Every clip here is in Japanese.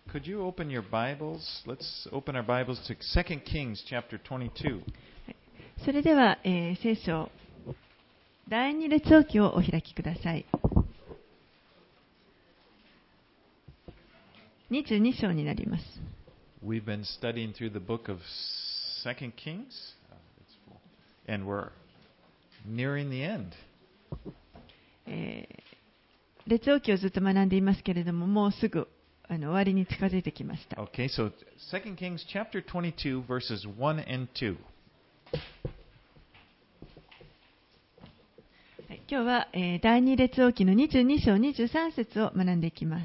Could you open your Bibles? Let's open our Bibles to 2 Kings chapter 22. それでは、聖書第二列王記をお開きください。22章になります。 We've been studying through the book of 2 Kings, and we're nearing the end. 列王記をずっと学んでいますけれども、もうすぐ終わりに近づいてきました。 Okay, so 2 Kings chapter 22 verses 1 and 2. 今日は、第二列王記の22章23節を学んでいきます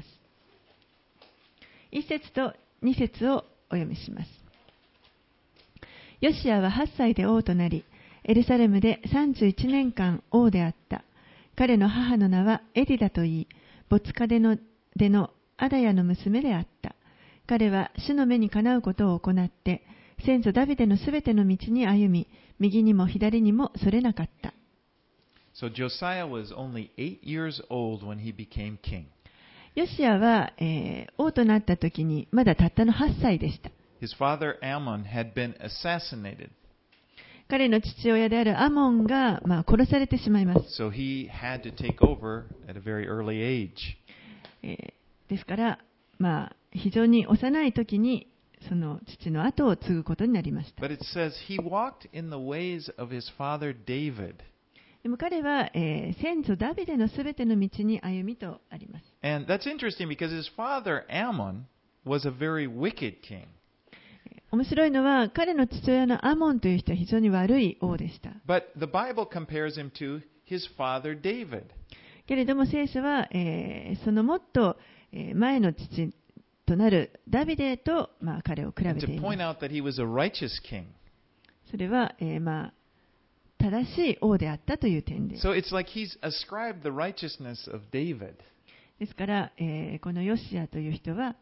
。1節と2節をお読みします。ヨシアは8歳で王となり、エルサレムで31年間王であった。彼の母の名はエディダといい、ボツカでのアダヤの娘であった。彼は主の目にかなうことを行って、先祖ダビデのすべての道に歩み、右にも左にもそれなかった。 So Josiah was only 8 years old when he became king. ヨシアは、王となった時にまだたったの8歳でした。 His father Ammon had been assassinated. 彼の父親であるアモンが、殺されてしまいます。 So he had to take over at a very early age. ですから、非常に幼い時にその父の後を継ぐことになりました。 But it says he walked in the ways of his father David. でも彼は、先祖ダビデのすべての道に歩みとあります。 And that's interesting because his father Ammon was a very wicked king. 面白いのは彼の父親のアモンという人は非常に悪い王でした。 But the Bible compares him to his father David. けれども聖書は、そのもっと前の父となるダビデと、彼を比べ And て to いま point す。 out that he was a righteous king. それは、正しい王であったという点です。 So it's like he's ascribed the righteousness of David, ですから、このヨシアという人は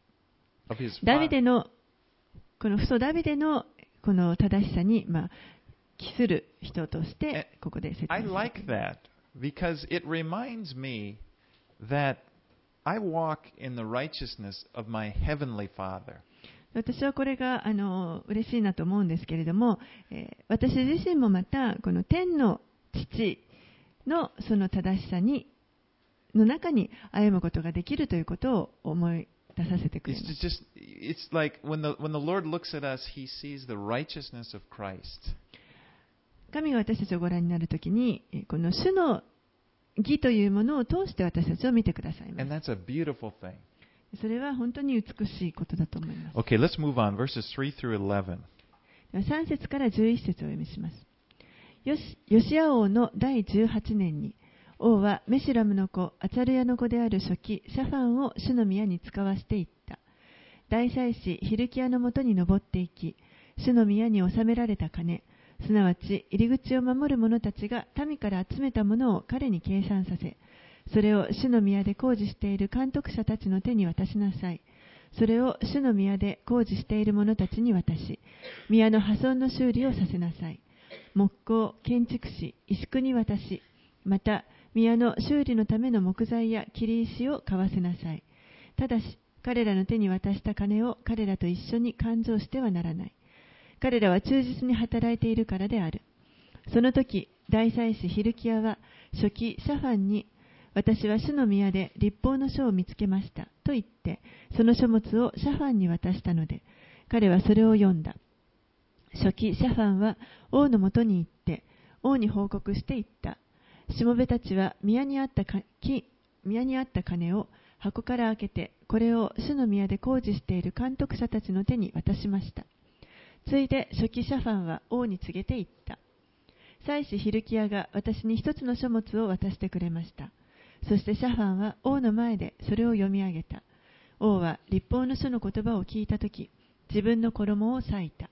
of his ダビ father. デのこの父祖ダビデのこの正しさに、帰する人としてここで説明 I します。 like that because it reminds me that I walk in the righteousness of my heavenly Father. 私はこれが嬉しいなと思うんですけれども、私自身もまたこの天の父のその正しさの中に歩むことができるということを思い出させてくれます。 It's like when the Lord looks at us, He sees the righteousness of Christ. 神が私たちをご覧になるときに、この主の義というものを通して私たちを見てくださいま And that's a beautiful thing. す。それは本当に美しいことだと思います。 Okay, let's move on. Verses 3 through 11. では3節から11節をお読みします。ヨシア王の第18年に、王はメシュラムの子、アツァルヤの子である書記シャファンを主の宮に使わしていった。大祭司ヒルキヤのもとに登っていき、主の宮に納められた金、すなわち入り口を守る者たちが民から集めたものを彼に計算させ、それを主の宮で工事している監督者たちの手に渡しなさい。それを主の宮で工事している者たちに渡し、宮の破損の修理をさせなさい。木工、建築士、石工に渡し、また宮の修理のための木材や切り石を買わせなさい。ただし、彼らの手に渡した金を彼らと一緒に勘定してはならない。彼らは忠実に働いているからである。その時、大祭司ヒルキヤは書記シャファンに、私は主の宮で律法の書を見つけましたと言って、その書物をシャファンに渡したので、彼はそれを読んだ。書記シャファンは王のもとに行って、王に報告して言った。しもべたちは宮にあった金を箱から開けて、これを主の宮で工事している監督者たちの手に渡しました。ついで書記シャファンは王に告げて言った。祭司ヒルキヤが私に一つの書物を渡してくれました。そしてシャファンは王の前でそれを読み上げた。王は律法の書の言葉を聞いたとき、自分の衣を裂いた。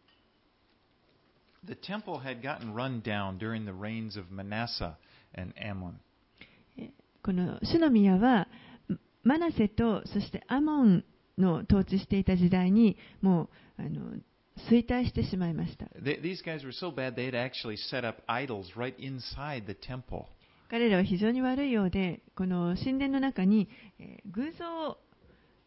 The temple had gotten run down during the reigns of Manasseh and Ammon. この主の宮はマナセとそしてアモンの統治していた時代にもう衰退してしまいました。 These guys were so bad they had actually set up idols right inside the temple. 彼らは非常に悪いようで、この神殿の中に偶像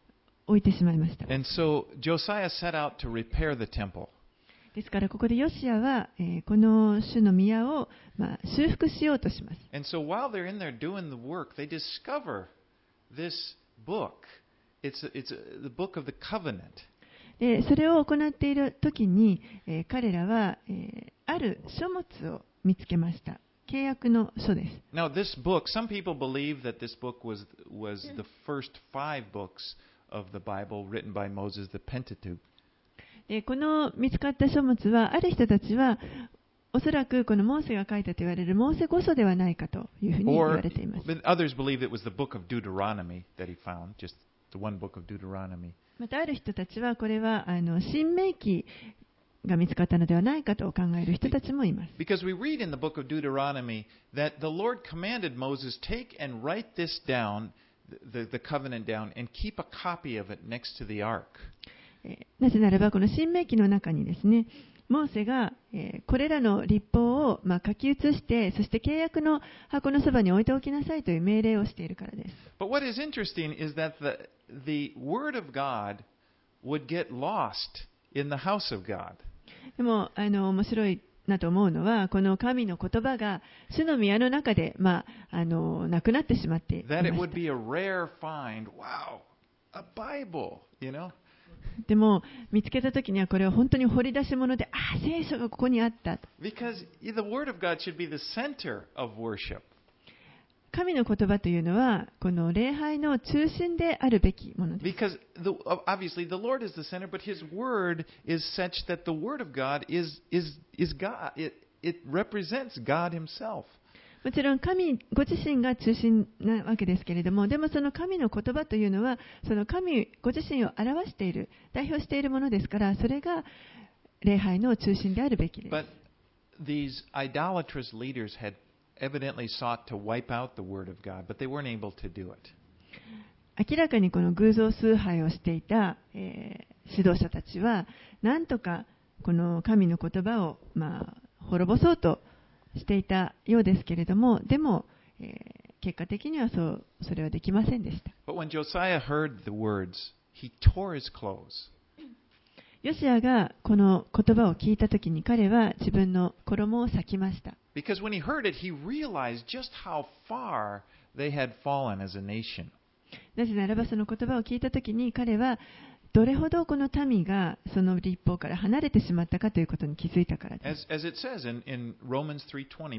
置いてしまいました。 And so Josiah set out to repair the temple. ですからここでヨシアは、この主の宮を、修復しようとします。 And so while they're in there doing the work, they discover this book. It's the book of the covenant. でそれを行っている時に、彼らは、ある書物を見つけました。契約の書です。 Now this book, some people believe that this book was the first 5 books of the Bible written by Moses, the Pentateuch. でこの見つかった書物は、ある人たちはおそらくこのモーセが書いたと言われるモーセ五書ではないかというふうに言われています。 Others believe it was the book of Deuteronomy that he found, just the one book of Deuteronomy. またある人たちはこれは新明記が見つかったのではないかと考える人たちもいます。 Because we read in the book of Deuteronomy that the Lord commanded Moses, take and write this down, the covenant down, and keep a copy of it next to the ark. なぜならばこの新明記の中にですね、モーセが、これらの律法を、書き写して、そして契約の箱のそばに置いておきなさいという命令をしているからです。 But what is interesting is that the word of God would get lost in the house of God. でも面白いなと思うのは、この神の言葉が主の宮の中で、なくなってしまっていました。 That it would be a rare find. Wow, a Bible, you know. でも見つけたときにはこれは本当に掘り出し物で、聖書がここにあった。 Because the word of God should be the center of worship. 神の言葉というのはこの礼拝の中心であるべきものです。 Because obviously the Lord is the center, but His word is such that the word of God is God. It represents God Himself. もちろん神ご自身が中心なわけですけれども、でもその神の言葉というのはその神ご自身を表している、代表しているものですから、それが礼拝の中心であるべきです。 But these idolatrous leaders had evidently sought to wipe out the word of God, but they weren't able to do it. 明らかにこの偶像崇拝をしていた、指導者たちは何とかこの神の言葉を、滅ぼそうとしていたようですけれども、でも、結果的にはそれはできませんでした。 But when Josiah heard the words, he tore his clothes. ヨシアがこの言葉を聞いたときに彼は自分の衣を裂きました。 Because when he heard it, he realized just how far they had fallen as a nation. なぜならばその言葉を聞いたときに彼はどれほどこの民がその律法から離れてしまったかということに気づいたからです。 As it says in Romans 3:20,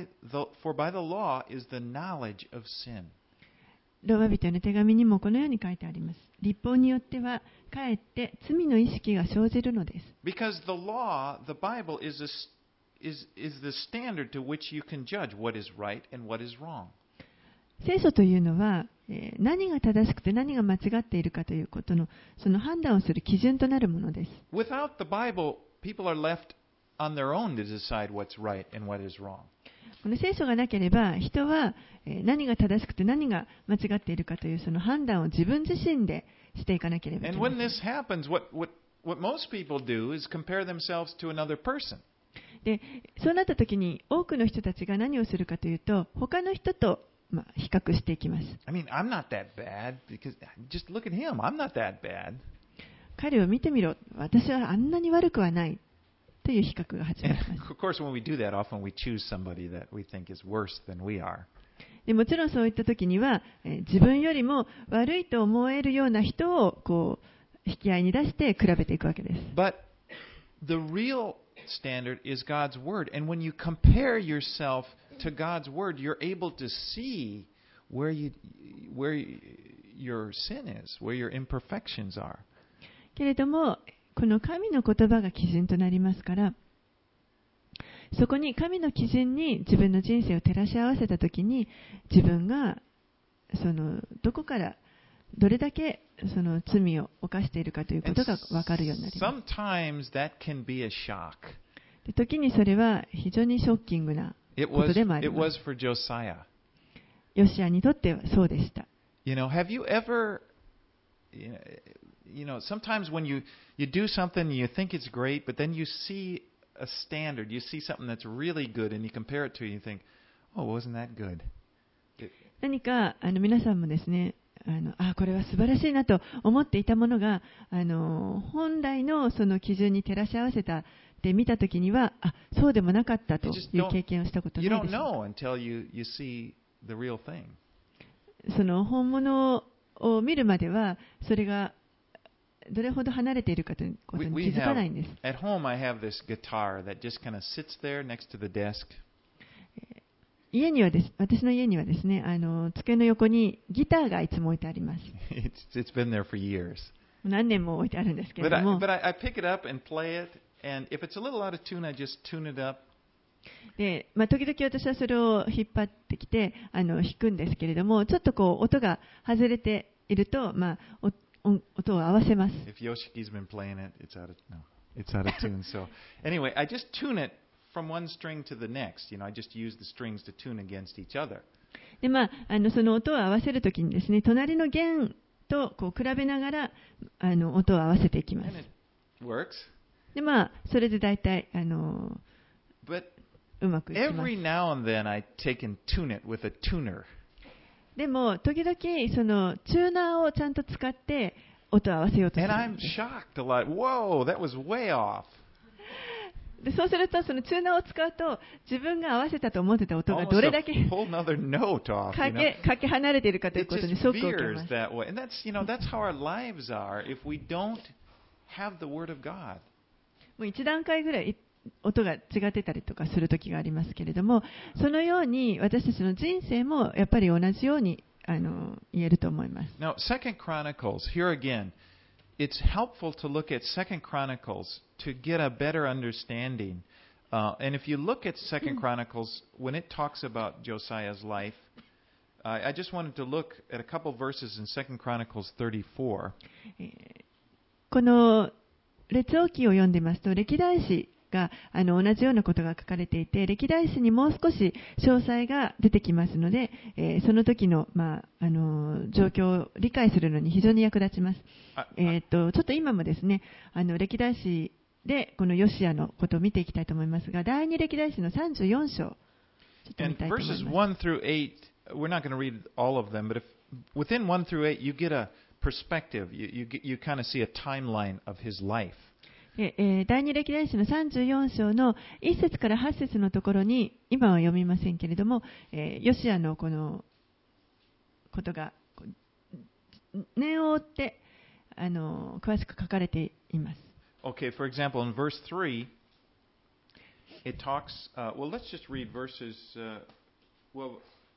for by the law is the knowledge of sin. ローマ人への手紙にもこのように書いてあります。律法によってはかえって罪の意識が生じるのです。 Because the law, the Bible, is the standard to which you can judge what is right and what is wrong. 聖書というのは何が正しくて何が間違っているかということのその判断をする基準となるものです。 Without the Bible, people are left on their own to decide what's right and what is wrong. この聖書がなければ人は何が正しくて何が間違っているかというその判断を自分自身でしていかなければいけ And ま when せん。 this happens, what most people do is compare themselves to another person. でそうなった時に多くの人たちが何をするかというと他の人と比較していきます。 I mean, I'm not that bad because just look at him. I'm not that bad. 彼を見てみろ。私はあんなに悪くはないという比較が始ま And ります。 of course, when we do that, often we choose somebody that we think is worse than we are. でもちろんそういった時には自分よりも悪いと思えるような人を引き合いに出して比べていくわけです。 But the real standard is God's Word. And when you compare yourself to God's Word, you're able to see where your sin is, where your imperfections are. けれどもこの神の言葉が基準となりますから、そこに神の基準に自分の人生を照らし合わせたときに自分がどこからどれだけその罪を犯しているかということが分かるようになります。 Sometimes that can be a shock. で時にそれは非常にショッキングなことでもあり It ま was す。 for Josiah. ヨシアにとってはそうでした。 Have you ever, sometimes when you do something and you think it's great, but then you see a standard, you see something that's really good, and you compare it to it, and you think, oh, wasn't that good? 何か皆さんもですね、 これは素晴らしいなと思っていたものが、本来のその基準に照らし合わせたで見たときには、そうでもなかったという経験をしたことないでしょうか。その本物を見るまでは、それがどれほど離れているかということに気づかないんです。 At home, I have this guitar that just kind of sits there next to the desk. 私の家にはですね、机の横にギターがいつも置いてあります。 It's been there for years. 何年も置いてあるんですけれども。 But I pick it up and play it, and if it's a little out of tune, I just tune it up. で、時々私はそれを引っ張ってきて弾くんですけれども、ちょっとこう音が外れていると、音を合わせます。 If Yoshiki's been playing it, it's out of tune. So anyway, I just tune it from one string to the next. I just use the strings to tune against each other. で、その音を合わせるときにですね、隣の弦とこう比べながら音を合わせていきます。 And it works. で、それで大体 But うまくいきます。 every now and then I take and tune it with a tuner. でも時々そのチューナーをちゃんと使って音を合わせようとする And ん I'm です。 shocked a lot. Whoa, that was way off. でそうするとそのチューナーを使うと自分が合わせたと思ってた音がどれだけ Almost a whole nother note off. かけ離れているかという It ことに just ショックを受け veers ます。 that way. And that's how our lives are if we don't have the Word of God. もう一段階ぐらい音が違ってたりとかする時がありますけれども、そのように私たちの人生もやっぱり同じように言えると思います。 Now, 2 Chronicles, here again, it's helpful to look at 2 Chronicles to get a better understanding. And if you look at 2 Chronicles, when it talks about Josiah's life, I just wanted to look at a couple verses in 2 Chronicles 34. この列王記を読んでますと、歴代史が同じようなことが書かれていて、歴代史にもう少し詳細が出てきますので、その時の、状況を理解するのに非常に役立ちます。ちょっと今もですね、歴代史でこのヨシアのことを見ていきたいと思いますが、第二歴代史の34章、ちょっと見たいと思います。 And verses 1 through 8, we're not going to read all of them, but within 1 through 8, you get a perspective. You kind of see a timeline of his life. 第二歴代史の34章の1節から8節のところに、今は読みませんけれども、ヨシアのこのことが念を追って詳しく書かれています。 Okay, for example, in verse 3, it talks, well, let's just read verses, let's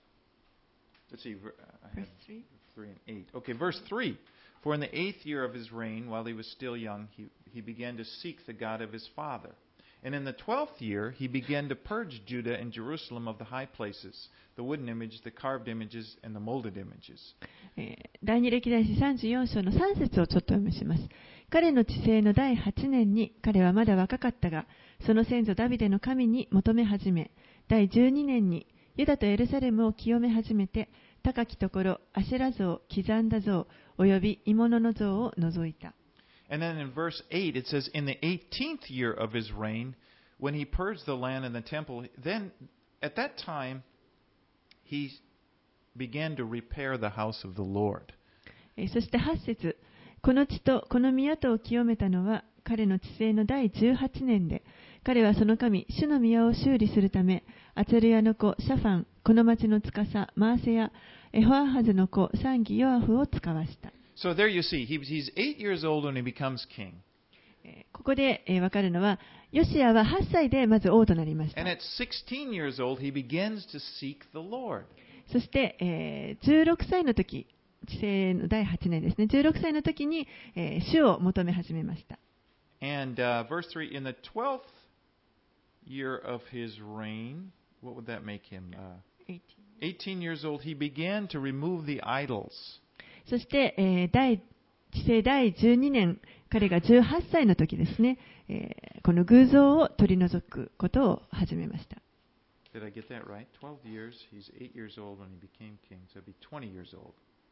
see, I have 3 and 8. Okay, verse 3. For in the 8th year of his reign, while he was still young, he began to seek the God of his father. And in the 12th year, he began to purge Judah and Jerusalem of the high places, the wooden image, the carved images, and the molded images. 第二歴代史34章の3節をちょっと読みします。彼の治世の第8年に、彼はまだ若かったが、その先祖ダビデの神に求め始め、第12年にユダとエルサレムを清め始めて、高きところ、アシェラ像、刻んだ像、および鋳物の像を除いた。 And then in verse 8 it says, in the 18th year of his reign, when he purged the land and the temple, then at that time he began to repair the house of the Lord. そして8節、この地とこの宮とを清めたのは彼の治世の第18年で、彼はその神、主の宮を修理するため、アツェルヤの子シャファン、この町の司マーセヤ、エホアハズの子サンギヨアフを使わした。 So there you see, he's 8 years old when he becomes king. ここでわかるのは、ヨシアは8歳でまず王となりました。 And at 16 years old, he begins to seek the Lord. そして、16歳の時、治世の第8年ですね、16歳の時に、主を求め始めました。 And verse 3, in the 12th year of his reign, what would that make him? 18 years old, he began to remove the idols. そして、治世第12年、彼が18歳の時ですね、この偶像を取り除くことを始めました。 Did I get that right? 12 years, he's 8 years old when he became king, so it'd be 20 years old.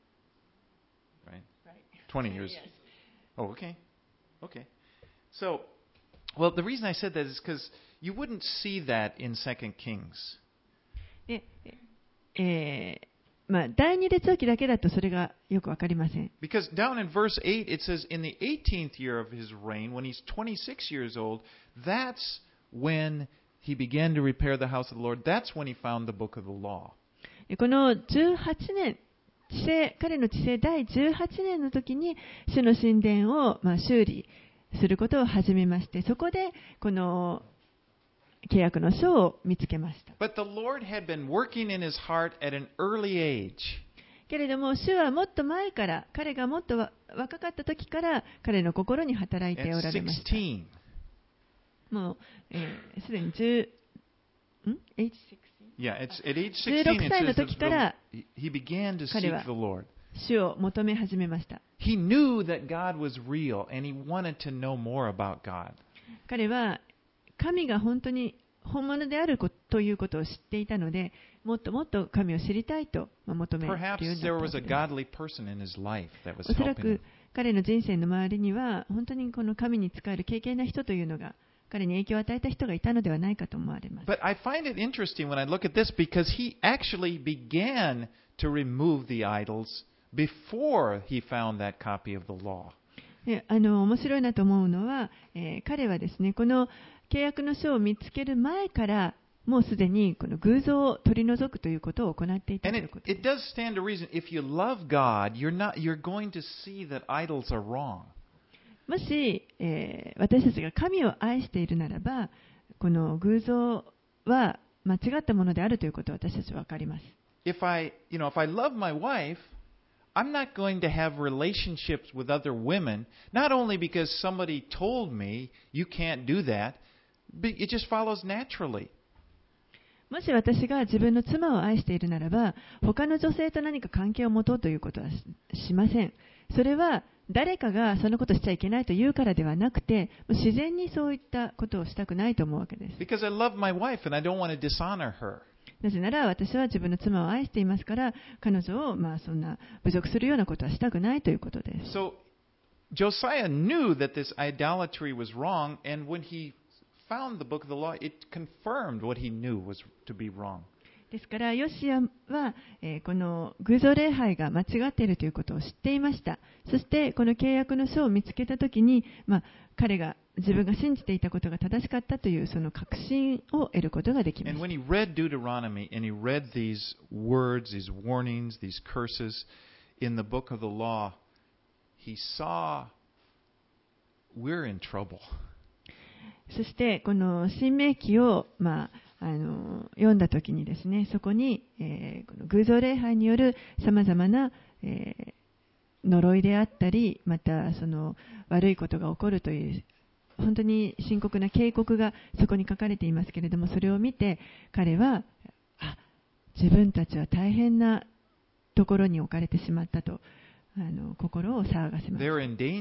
Right? 20 years. Yes. Oh, okay. Okay. So, well, the reason I said that is because you wouldn't see that in 2 Kings. 第二列王記だけだとそれがよくわかりません。 Because down in verse 8 it says, in the 18th year of his reign, when he's 26 years old, that's when he began to repair the house of the Lord. That's when he found the book of the law. この18年、彼の治世第18年の時に主の神殿を修理することを始めまして、そこでこの契約の書を見つけました。 But the Lord had been working in his heart at an early age. けれども、主はもっと前から、彼がもっと若かった時から彼の心に働いておられました。もうすでに16歳の時から彼は主を求め始めました。 He knew that God was real and he wanted to know more about God. 彼は神が本当に本物であるということを知っていたので、もっともっと神を知りたいと求めるようになったわけです。おそらく彼の人生の周りには本当にこの神に仕える敬虔な人というのが彼に影響を与えた人がいたのではないかと思われます。 But I find it interesting when I look at this because he actually began to remove the idols before he found that copy of the law. 面白いなと思うのは、彼はですね、この契約の書を見つける前からもうすでにこの偶像を取り除くということを行っていたということです。 And it does stand to reason if you love God, you're going to see that idols are wrong. もし、私たちが神を愛しているならば、この偶像は間違ったものであるということを私たちは分かります。 If I love my wife, I'm not going to have relationships with other women, not only because somebody told me you can't do that, but it just follows naturally. もし私が自分の妻を愛しているならば、他の女性と何か関係を持とうということはしません。それは誰かがそのことをしちゃいけないと言うからではなくて、自然にそういったことをしたくないと思うわけです。 Because I love my wife and I don't want to dishonor her. なぜなら私は自分の妻を愛していますから、彼女をそんな侮辱するようなことはしたくないということです。 So Josiah knew that this idolatry was wrong, and when he found the book of the law, it confirmed what he knew was to be wrong. ですから、ヨシアは、この偶像礼拝が間違っているということを知っていました。そして、この契約の書を見つけたときに、彼が自分が信じていたことが正しかったというその確信を得ることができます。 And when he read Deuteronomy and he read these words, these warnings, these curses in the book of the law, he saw we're in trouble. そして、この新明記を、読んだときにですね、そこに、この偶像礼拝によるさまざまな、呪いであったり、またその悪いことが起こるという本当に深刻な警告がそこに書かれていますけれども、それを見て彼は自分たちは大変なところに置かれてしまったと心を騒がせました。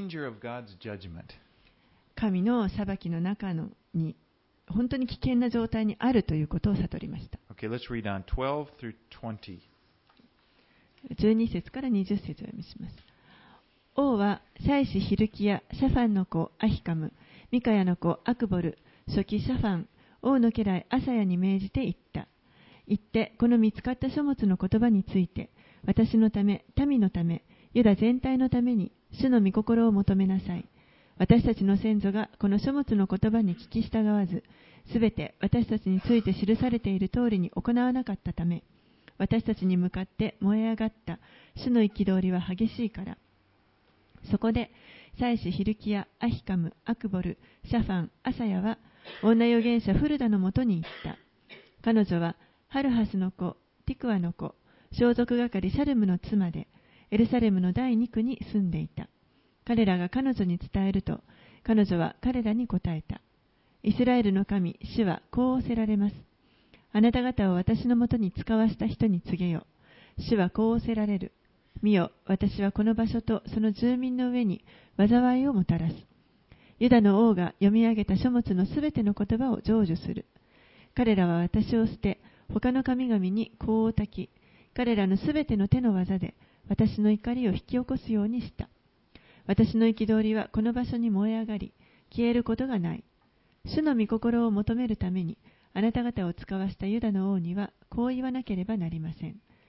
神の裁きの中に本当に危険な状態にあるということを悟りました。 Okay, let's read on 12 through 20. 12節から20節を読みします。王は祭司ヒルキヤ、シャファンの子アヒカム、ミカヤの子アクボル、初期シャファン、王の家来アサヤに命じて言った。言って、この見つかった書物の言葉について、私のため、民のため、ユダ全体のために、主の御心を求めなさい。私たちの先祖がこの書物の言葉に聞き従わず、すべて私たちについて記されている通りに行わなかったため、私たちに向かって燃え上がった主の憤りは激しいから。そこで、祭司ヒルキヤ、アヒカム、アクボル、シャファン、アサヤは、女預言者フルダのもとに行った。彼女は、ハルハスの子、ティクワの子、装束係シャルムの妻で、エルサレムの第2区に住んでいた。彼らが彼女に伝えると、彼女は彼らに答えた。イスラエルの神、主はこう仰せられます。あなた方を私のもとに使わした人に告げよ。主はこう仰せられる。見よ、私はこの場所とその住民の上に災いをもたらす。ユダの王が読み上げた書物のすべての言葉を成就する。彼らは私を捨て、他の神々に香を焚き、彼らのすべての手の技で私の怒りを引き起こすようにした。私の憤りはこの場所に燃え上がり、消えることがない。主の御心を求めるために、あなた方を使わしたユダの王にはこう言わなければなりません。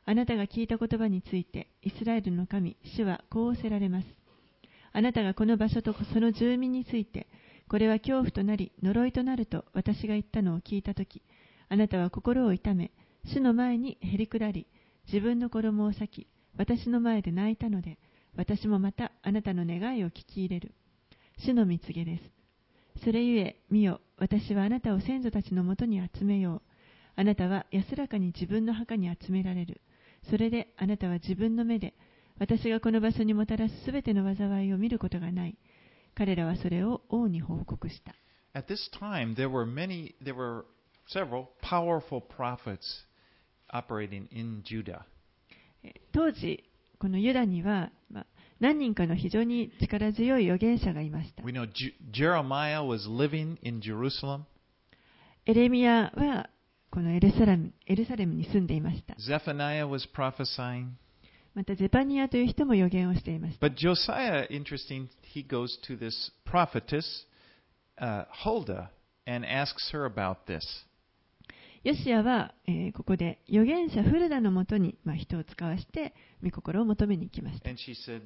あなたが聞いた言葉について、イスラエルの神、主はこう仰せられます。あなたがこの場所とその住民について、これは恐怖となり、呪いとなると私が言ったのを聞いたとき、あなたは心を痛め、主の前にへり下り、自分の衣を裂き、私の前で泣いたので、私もまたあなたの願いを聞き入れる。主の御告げです。それゆえ、見よ、私はあなたを先祖たちのもとに集めよう。あなたは安らかに自分の墓に集められる。それであなたは自分の目で、私がこの場所にもたらすすべての災いを見ることがない。彼らはそれを王に報告した。 At this time, there were several powerful prophets operating in Judah. 当時、このユダには、何人かの非常に力強い預言者がいました。 We know Jeremiah was living in Jerusalem. エレミヤはこのエルサレムに住んでいました。 Zephaniah was prophesying. またゼパニヤという人も預言をしていました。 But Josiah, interesting, he goes to this prophetess, Huldah, and asks her about this. ヨシアは、ここで預言者フルダのもとに、人を使わして御心を求めに行きました。 And she said,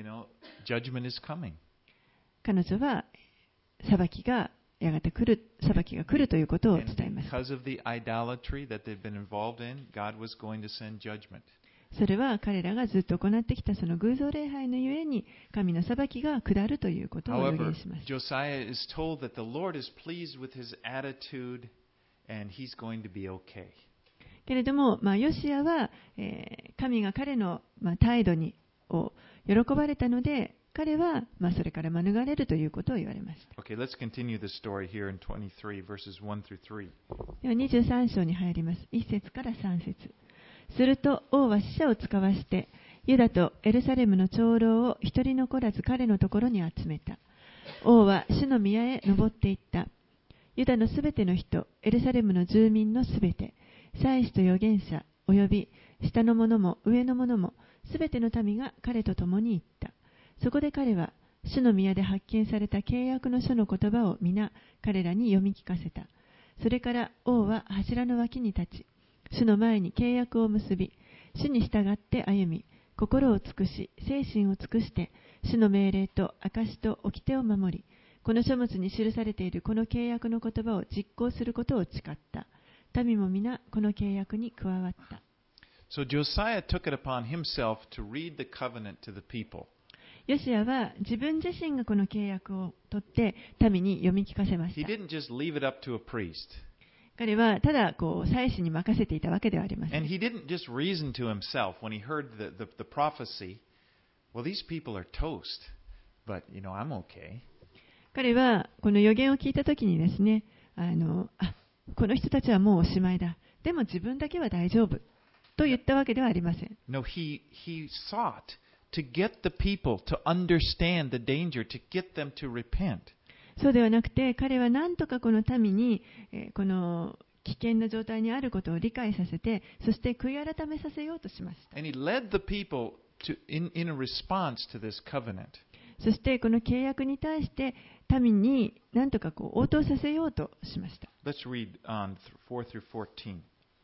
judgment is coming. 彼女は裁きがやがて来る、裁きが来るということを伝えました。 Because of the idolatry that they've been involved in, God was going to send judgment. それは彼らがずっと行ってきたその偶像礼拝のゆえに神の裁きが下るということを予言しました。 Josiah is told that the Lord is pleased with his attitude and he's going to be okay. けれども、ヨシアは、神が彼の、態度を喜ばれたので、彼は、それから免れるということを言われました。 Okay, let's continue the story here in 23 verses 1 through 3. では23章に入ります。1節から3節。すると王は使者を使わしてユダとエルサレムの長老を一人残らず彼のところに集めた。王は主の宮へ登っていった。ユダのすべての人、エルサレムの住民のすべて、祭司と預言者および下の者も上の者もすべての民が彼と共に行った。そこで彼は主の宮で発見された契約の書の言葉を皆彼らに読み聞かせた。それから王は柱の脇に立ち、主の前に契約を結び、主に従って歩み、心を尽くし、精神を尽くして、主の命令と証と掟を守り、この書物に記されているこの契約の言葉を実行することを誓った。民も皆この契約に加わった。 So Josiah took it upon himself to read the covenant to the people. ヨシアは自分自身がこの契約を取って民に読み聞かせまし He た。 didn't just leave it up to a priest. 彼はただ祭司に任せていたわけではありません。 And he didn't just reason to himself when he heard the prophecy, well, these people are toast, but, I'm okay. 彼はこの預言を聞いたときにですね、この人たちはもうおしまいだ。でも自分だけは大丈夫と言ったわけではありません。 No, he sought to get the people to understand the danger, to get them to repent. そうではなくて、彼は何とかこの民に、この危険な状態にあることを理解させて、そして悔い改めさせようとしました。 And he led the people in a response to this covenant. そしてこの契約に対して民に何とか応答させようとしました。 Let's read on 4 through 14.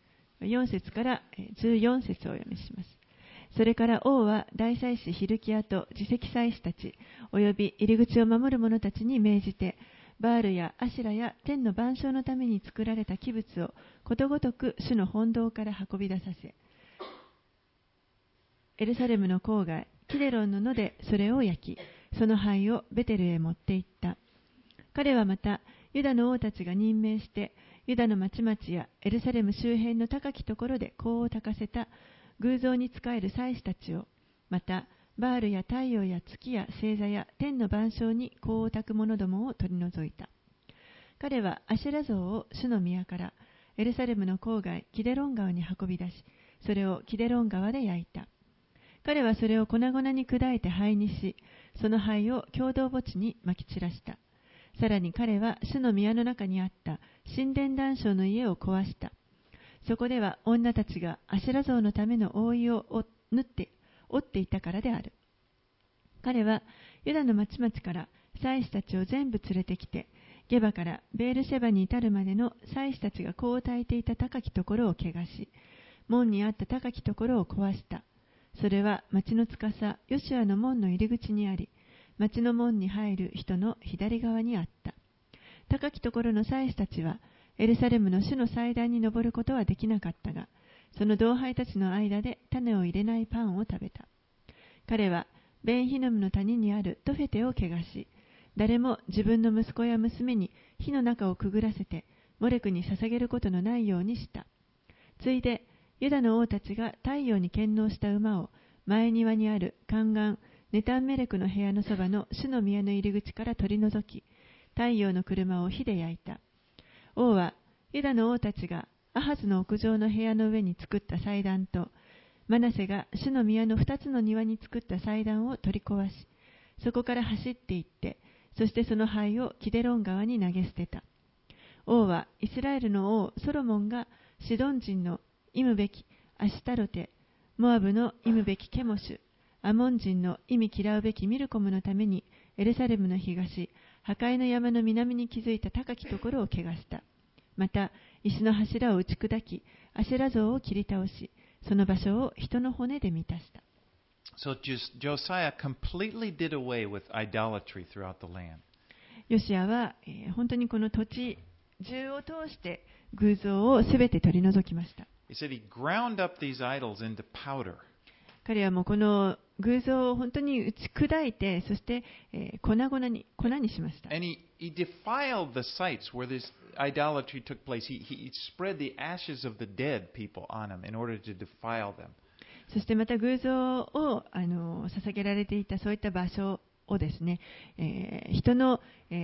4節から14節をお読みします。それから王は大祭司ヒルキヤと次席祭司たちおよび入り口を守る者たちに命じて、バールやアシラや天の万象のために作られた器物をことごとく主の本堂から運び出させ、エルサレムの郊外キデロンの野でそれを焼き、その灰をベテルへ持って行った。彼はまたユダの王たちが任命してユダの町々やエルサレム周辺の高きところで香を焚かせた偶像に仕える祭司たちを、またバールや太陽や月や星座や天の万象に香を焚く者どもを取り除いた。彼はアシュラ像を主の宮からエルサレムの郊外キデロン川に運び出し、それをキデロン川で焼いた。彼はそれを粉々に砕いて灰にし、その灰を共同墓地に撒き散らした。さらに彼は主の宮の中にあった神殿壇所の家を壊した。そこでは女たちがアシュラ像のための覆いを折っていたからである。彼はユダの町々から祭司たちを全部連れてきて、ゲバからベールシェバに至るまでの祭司たちが香を焚いていた高きところを汚し、 門にあった高きところを壊した。それは町の司、ヨシュアの門の入り口にあり、町の門に入る人の左側にあった。高きところの祭司たちは、エルサレムの主の祭壇に登ることはできなかったが、その同輩たちの間で種を入れないパンを食べた。彼は、ベンヒノムの谷にあるトフェテを汚し、誰も自分の息子や娘に火の中をくぐらせて、モレクに捧げることのないようにした。ついで、ユダの王たちが太陽に献納した馬を前庭にある宦官ネタンメレクの部屋のそばの主の宮の入り口から取り除き、太陽の車を火で焼いた。王はユダの王たちがアハズの屋上の部屋の上に作った祭壇と、マナセが主の宮の2つの庭に作った祭壇を取り壊し、そこから走って行って、そしてその灰をキデロン川に投げ捨てた。王はイスラエルの王ソロモンがシドン人の忌むべきアシタロテ、モアブの忌むべきケモシュ、アモン人の忌み嫌うべきミルコムのためにエルサレムの東、破壊の山の南に築いた高きところを汚した。また、石の柱を打ち砕き、アシェラ像を切り倒し、その場所を人の骨で満たした。 So Josiah completely did away with idolatry throughout the land. ヨシアは、本当にこの土地中を通して偶像をすべて取り除きました。 He said he ground up these idols into powder. 彼はもうこの偶像を本当に打ち砕いて、そして、粉にしました。 And he defiled the sites where this idolatry took place. He spread the ashes of the dead people on them in order to defile them. そしてまた偶像を捧げられていたそういった場所をですね、人の、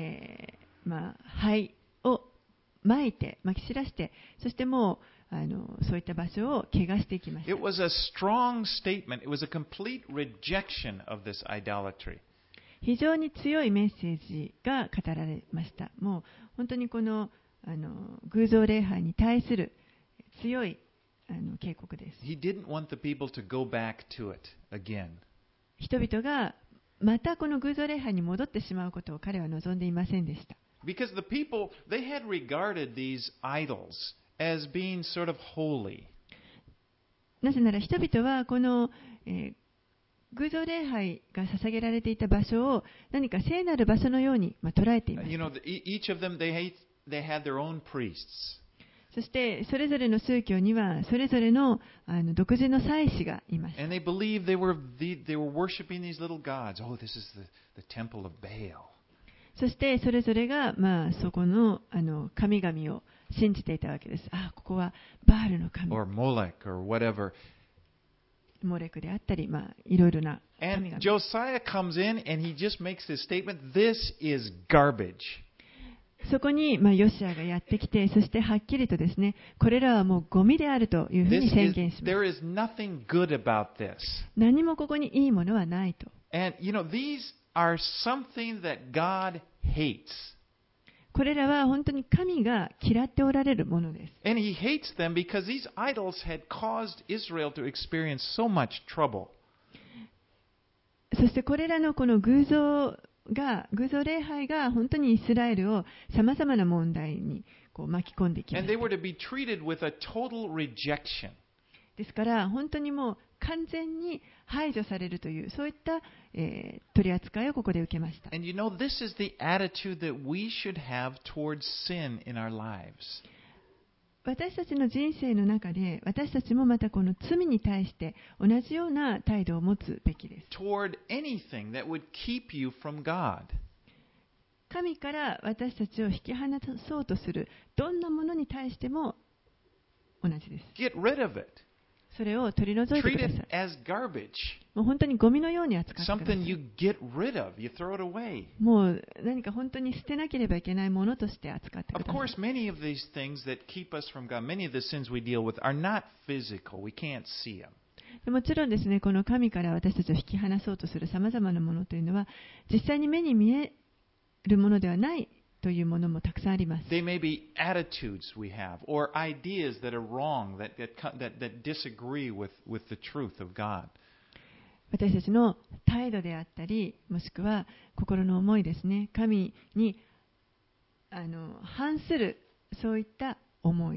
灰を撒き散らして、そしてもうそういった場所を汚していきました。 It was a strong statement. It was a complete rejection of this idolatry. 非常に強いメッセージが語られました。もう本当にこの偶像礼拝に対する強い警告です。 He didn't want the people to go back to it again. 人々がまたこの偶像礼拝に戻ってしまうことを彼は望んでいませんでした。 Because the people, they had regarded these idols as being sort of holy. なぜなら人々はこの、偶像礼拝が捧げられていた場所を何か聖なる場所のように、捉えていました。 You know, each of them, they had their own priests. そしてそれぞれの宗教にはそれぞれの独自の祭司がいました。 And they believed they were worshiping these little gods. Oh, this is the temple of Baal. そしてそれぞれが、そこの神々を信じていたわけです。ここはバールの神。 Or Molech or whatever. モレクであったり、いろいろな神 And 々。 Josiah comes in and he just makes this statement, this is garbage. そこに、ヨシアがやってきて、そしてはっきりとですね、これらはもうゴミであるというふうに宣言します。 There is nothing good about this. 何もここにいいものはないと。 And, you know, these are something that God hates. これらは本当に神が嫌っておられるものです。 And he hates them because these idols had caused Israel to experience so much trouble. そしてこれらのこの偶像礼拝が本当にイスラエルをさまざまな問題に巻き込んでいきま And し they た。 were to be treated with a total rejection. ですから本当にもう完全に排除されるというそういった、取り扱いをここで受けました。 And you know, this is the attitude that we should have towards sin in our lives. 私たちの人生の中で私たちもまたこの罪に対して同じような態度を持つべきです。 Toward anything that would keep you from God. 神から私たちを引き離そうとするどんなものに対しても同じです。 Get rid of it. それを取り除いて Treat くだ it さい。 as garbage. もう本当にゴミのように扱ってくださ Something い。 you get rid of. You throw it away. もう何か本当に捨てなければいけないものとして扱ってく Of ださい。 course, many of these things that keep us from God, many of the sins we deal with are not physical. We can't see them. もちろんですね、この神から私たちを引き離そうとするさまざまなものというのは実際に目に見えるものではないというものもたくさんあります。 They may be attitudes we have or ideas that are wrong, that disagree with the truth of God. 私たちの態度であったり、もしくは心の思いですね。神に反するそういった思い。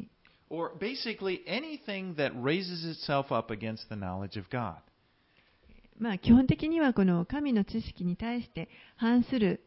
or basically anything that raises itself up against the knowledge of God. まあ、基本的にはこの神の知識に対して反する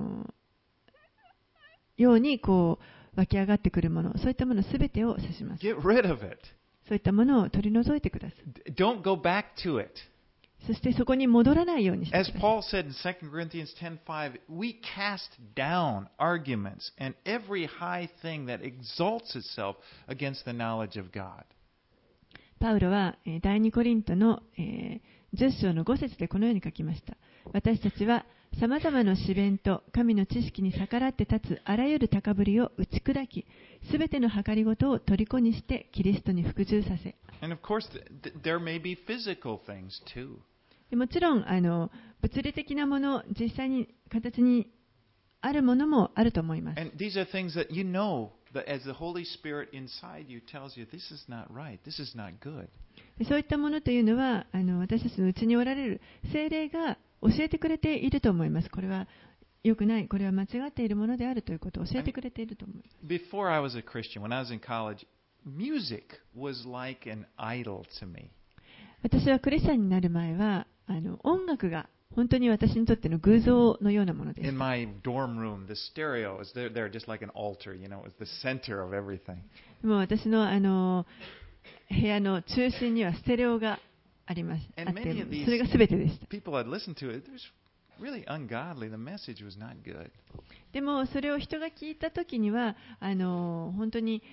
ようにこう湧き上がってくるもの、そういったものすべてを指します。 Get rid of it. そういったものを取り除いてください。 Don't go back to it. そしてそこに戻らないようにしてくだ As さい。 Paul said in 2 Corinthians 10:5, we cast down arguments and every high thing that exalts itself against the knowledge of God. パウロは第2コリントの10章の5節でこのように書きました。私たちはさまざまな試練と神の知識に逆らって立つあらゆる高ぶりを打ち砕き、すべての計りごとを虜にしてキリストに服従させ。 And of course, there may be physical things too. もちろん物理的なもの、実際に形にあるものもあると思います。 And these are things that you know that as the Holy Spirit inside you tells you, this is not right, this is not good. そういったものというのは私たちのうちにおられる聖霊が教えてくれていると思います。これは良くない、これは間違っているものであるということを教えてくれていると思います。 Before I was a Christian, when I was in college, music was like an idol to me. 私はクリスチャンになる前は音楽が本当に私にとっての偶像のようなものです。 In my dorm room, the stereo is there just like an altar, you know, it's the center of everything. もう私の部屋の中心にはステレオがあります。あって、それが全てでした。 People I'd listened to it, it was really ungodly. The message was not good. でもそれを人が聞いたときには本当に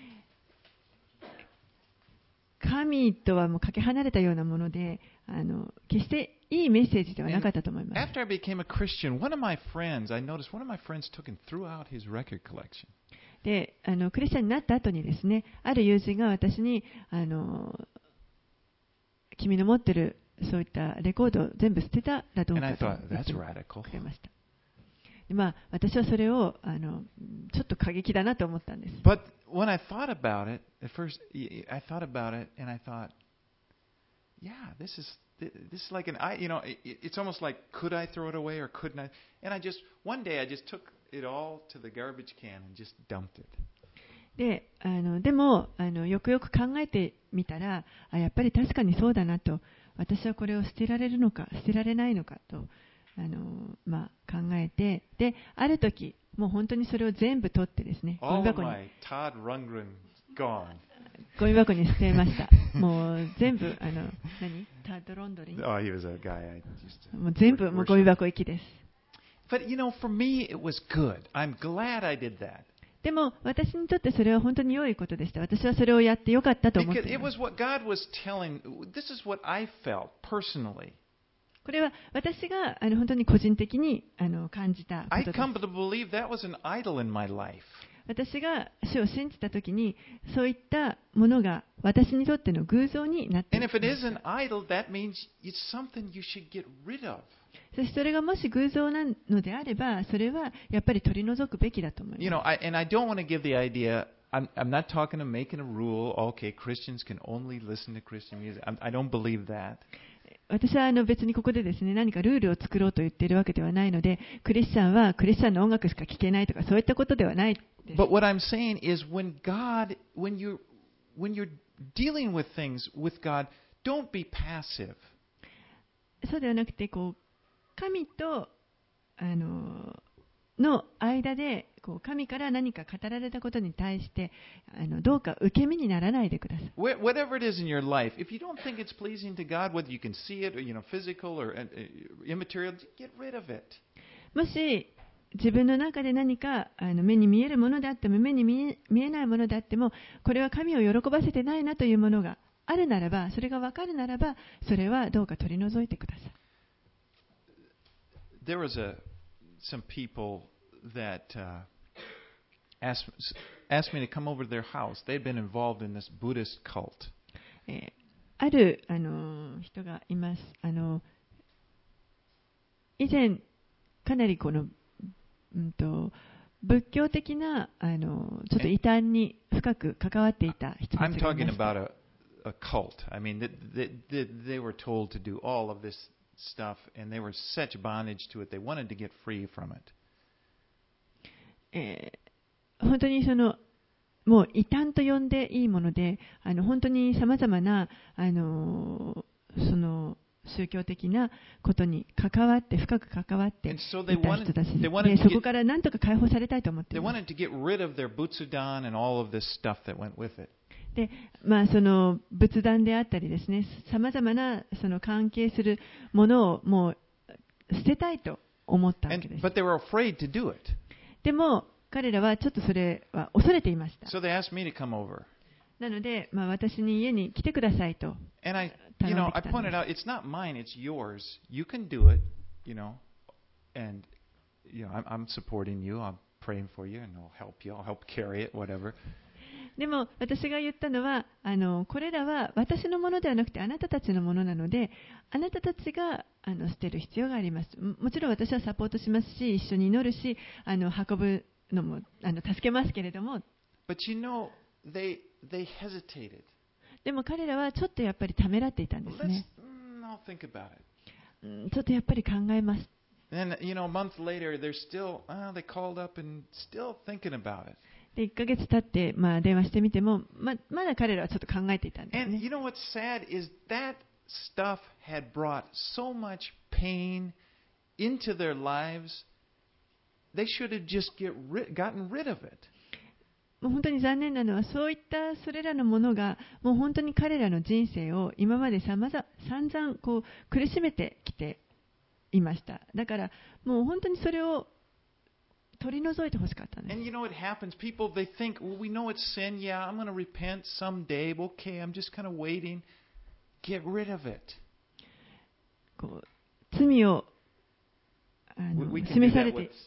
神とはもうかけ離れたようなもので決していいメッセージではなかったと思います。 After I became a Christian, one of my friends, I noticed one of my friends took and threw out his record collection. でクリスチャンになった後にですね、ある友人が私に君の持ってるそういったレコードを全部捨てたらどうかと言ってくれました。まあ、私はそれをちょっと過激だなと思ったんです。 But when I thought about it, at first I thought about it and I thought, yeah, this is like it's almost like could I throw it away or couldn't I? And one day I just took it all to the garbage can and just dumped it. でもよくよく考えてみたらやっぱり確かにそうだなと、私はこれを捨てられるのか捨てられないのかと考えて、である時もう本当にそれを全部取ってですね、ゴミ箱に捨てました。もう全部タッド・ロンドリン。 Oh, he was a guy I used to. もう全部もうゴミ箱行きです。 But for me it was good. I'm glad I did that. でも私にとってそれは本当に良いことでした。私はそれをやって良かったと思っています。 Because it was what God was telling. This is what I felt personally. これは私が本当に個人的に感じたことです。 I come to believe that was an idol in my life. 私が主を信じたときに、そういったものが私にとっての偶像になっています。 And if it is an idol, that means it's something you should get rid of. そしてそれがもし偶像なのであれば、それはやっぱり取り除くべきだと思います。 And I don't want to give the idea. I'm not talking of making a rule. Okay, Christians can only listen to Christian music. I don't believe that. 私は別にここでですね、何かルールを作ろうと言っているわけではないので、クリスチャンはクリスチャンの音楽しか聴けないとかそういったことではないです。 But what I'm saying is when you're dealing with things with God, don't be passive. そうではなくて神との間で神から何か語られたことに対してどうか受け身にならないでください。 Whatever it is in your life, if you don't think it's pleasing to God, whether you can see it or physical or immaterial, get rid of it. もし自分の中で何か目に見えるものであっても目に見えないものであっても、これは神を喜ばせてないなというものがあるならば、それが分かるならば、それはどうか取り除いてください。 There was some people that asked me to come over to their house. They'd been involved in this Buddhist cult. ある人がいます。以前かなり仏教的なちょっと異端に深く関わっていた人たちがいました。 I'm talking about a cult. I mean, they were told to do all of this stuff, and they were such bondage to it. They wanted to get free from it. 本当にもう異端と呼んでいいもので、本当にさまざまなその宗教的なことに関わって、深く関わっていた人たちで、そこから何とか解放されたいと思っています。で、その仏壇であったりですね、さまざまなその関係するものをもう捨てたいと思ったわけです。でも彼らはちょっとそれは恐れていました。なので、私に家に来てくださいと頼んできたんです。でも私が言ったのは、これらは私のものではなくてあなたたちのものなので、あなたたちが捨てる必要があります。もちろん私はサポートしますし、一緒に祈るし、運ぶのも助けますけれども。でも彼らはちょっとやっぱりためらっていたんですね。ちょっとやっぱり考えます。で、1ヶ月経って、電話してみても、まだ彼らはちょっと考えていたんですね。 And you know what's sad is that stuff had brought so much pain into their lives. They should have just gotten rid of it. もう本当に残念なのは、そういったそれらのものが、もう本当に彼らの人生を今まで散々こう苦しめてきていました。だからもう本当にそれを取り除いてほしかったんです。 And you know what happens? People, they think, well, we know it's sin. Yeah, I'm going to repent someday. Okay, I'm just kind of waiting. Get rid of it. こう罪を示されて、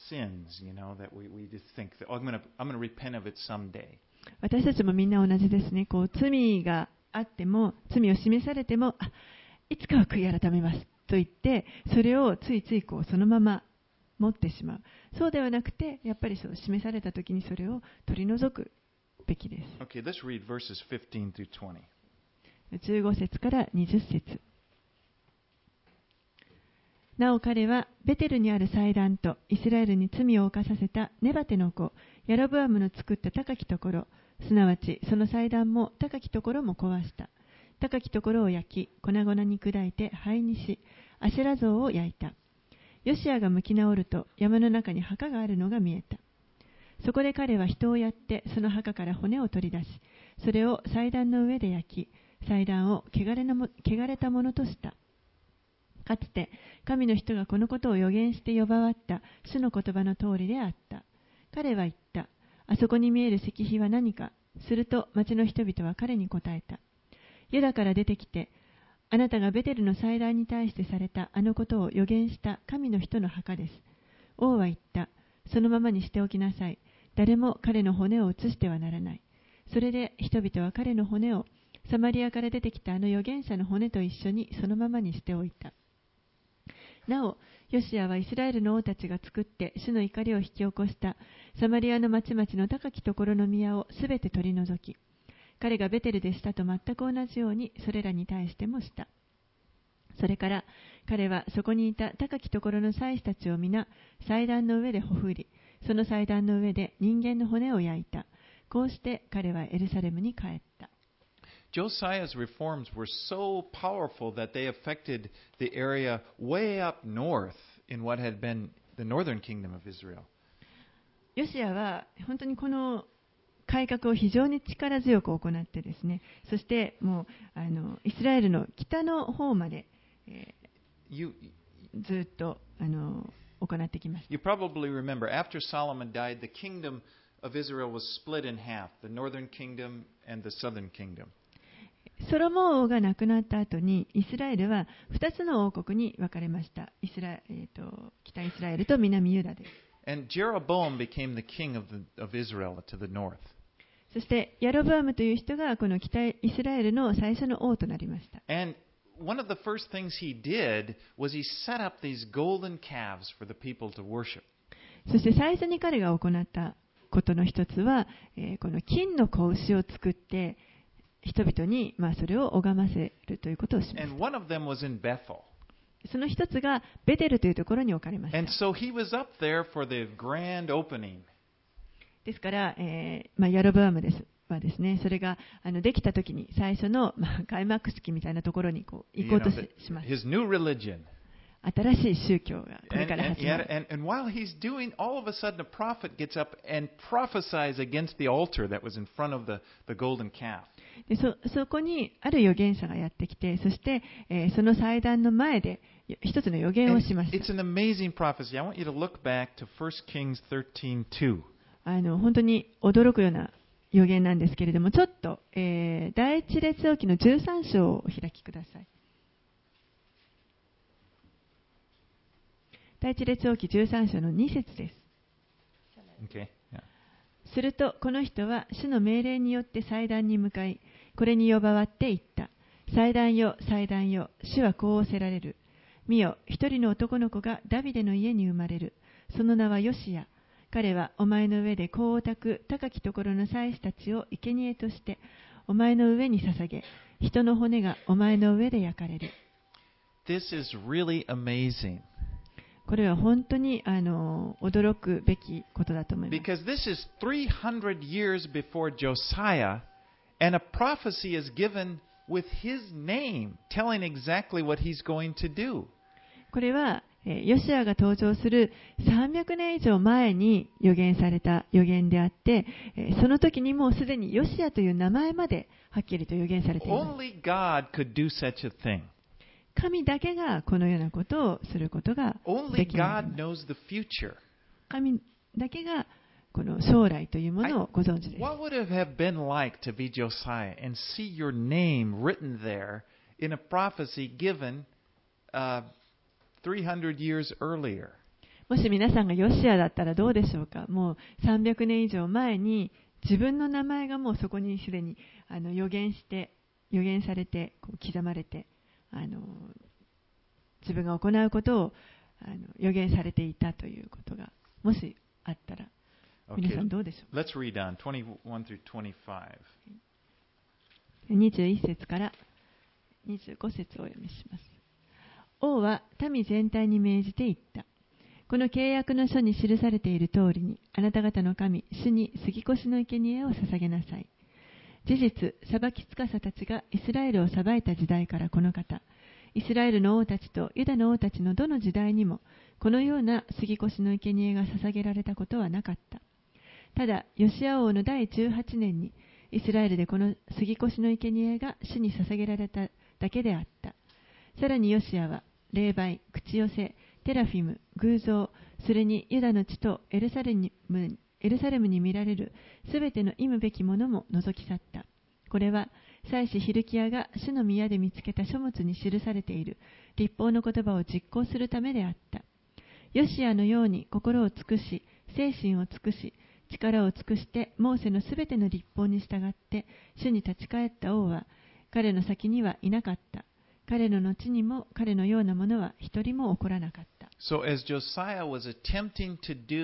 私たちもみんな同じですね。こう罪があっても、罪を示されても、いつかは悔い改めますと言って、それをついついこうそのまま持ってしまう。そうではなくて、やっぱりそう示されたときにそれを取り除くべきです。 Okay, let's read verses 15 through 20. 15節から20節。なお彼はベテルにある祭壇とイスラエルに罪を犯させたネバテの子ヤロブアムの作った高きところ、すなわちその祭壇も高きところも壊した。高きところを焼き、粉々に砕いて灰にし、アシェラ像を焼いた。ヨシアが向き直ると山の中に墓があるのが見えた。そこで彼は人をやってその墓から骨を取り出し、それを祭壇の上で焼き、祭壇を汚れたものとした。かつて神の人がこのことを予言して呼ばわった主の言葉の通りであった。彼は言った。あそこに見える石碑は何か。すると町の人々は彼に答えた。ユダから出てきて、あなたがベテルの祭壇に対してされたあのことを予言した神の人の墓です。王は言った。そのままにしておきなさい。誰も彼の骨を移してはならない。それで人々は彼の骨をサマリアから出てきたあの預言者の骨と一緒にそのままにしておいた。なお、ヨシアはイスラエルの王たちが作って主の怒りを引き起こしたサマリアの町々の高きところの宮をすべて取り除き、彼がベテルでしたと全く同じようにそれらに対してもした。それから彼はそこにいた高きところの祭司たちを皆祭壇の上でほふり、その祭壇の上で人間の骨を焼いた。こうして彼はエルサレムに帰った。 Josiah's reforms were so powerful that they affected the area way up north in what had been the northern kingdom of Israel. ヨシアは本当にこの改革を非常に力強く行ってですね、そしてもうイスラエルの北の方まで、ずっと行ってきました。 You probably remember after Solomon died, the kingdom of Israel was split in half, the northern kingdom and the southern kingdom. ソロモン王が亡くなった後にイスラエルは2つの王国に分かれました。北イスラエルと南ユダです。 And Jeroboam became the king of Israel to the north. そしてヤロブアムという人がこの北イスラエルの最初の王となりました。 And one of the first things he did was he set up these golden calves for the people to worship. そして最初に彼が行ったことの一つは、この金の子牛を作って人々にそれを拝ませるということをしました。 And one of them was in Bethel. その一つがベテルというところに置かれました。 And so he was up there for the grand opening. ですから、ヤロブアムはですね、それができたときに最初の、開幕式みたいなところに行こうとします。 His new religion. 新しい宗教がこれから始まる。 And while he's doing, all of a sudden a prophet gets up and prophesies against the altar that was in front of the golden calf. でそこにある預言者がやってきて、そして、その祭壇の前で一つの預言をしました。 It's an amazing prophecy. I want you to look back to 1 Kings 13:2. 本当に驚くような預言なんですけれども、ちょっと、第一列王記の13章をお開きください。第一列王記13章の2節です。 Okay. Yeah. すると、この人は主の命令によって祭壇に向かい、これに呼ばわって言った。祭壇よ、祭壇よ、主はこう仰せられる。見よ、一人の男の子がダビデの家に生まれる。その名はヨシア。彼はお前の上で香を焚く高きところの祭司たちを生贄として、お前の上に捧げ、人の骨がお前の上で焼かれる。 This is really amazing. これは本当に驚くべきことだと思います。 Because this is 300 years before Josiah, and a prophecy is given with his name, telling exactly what he's going to do. これはヨシアが登場する300年以上前に預言された預言であって、その時にもうすでにヨシアという名前まではっきりと預言されています。 Only God could do such a thing. 神だけがこのようなことをすることができます。 Only God knows the future. 神だけがこの将来というものをご存知です。 What would it have been like to be Josiah and see your name written there in a prophecy given 300 years earlier? もし皆さんがヨシアだったらどうでしょうか。もう300年以上前に自分の名前がもうそこにすでに預言されて刻まれて自分が行うことを預言されていたということがもしあったら皆さんどうでしょうか。 Let's read on 21 through 25. 21節から25節をお読みします。王は民全体に命じて言った。この契約の書に記されている通りに、あなた方の神、主に杉越の生贄を捧げなさい。事実、裁き司たちがイスラエルを裁いた時代からこの方、イスラエルの王たちとユダの王たちのどの時代にも、このような杉越の生贄が捧げられたことはなかった。ただ、ヨシア王の第18年に、イスラエルでこの杉越の生贄が主に捧げられただけであった。さらにヨシアは、霊媒、口寄せ、テラフィム、偶像、それにユダの地とエルサレムに見られるすべての忌むべきものも除き去った。これは、祭司ヒルキヤが主の宮で見つけた書物に記されている律法の言葉を実行するためであった。ヨシアのように心を尽くし、精神を尽くし、力を尽くして、モーセのすべての律法に従って、主に立ち返った王は、彼の先にはいなかった。彼の後にも彼のようなものは一人も起こらなかった。 So as Josiah was attempting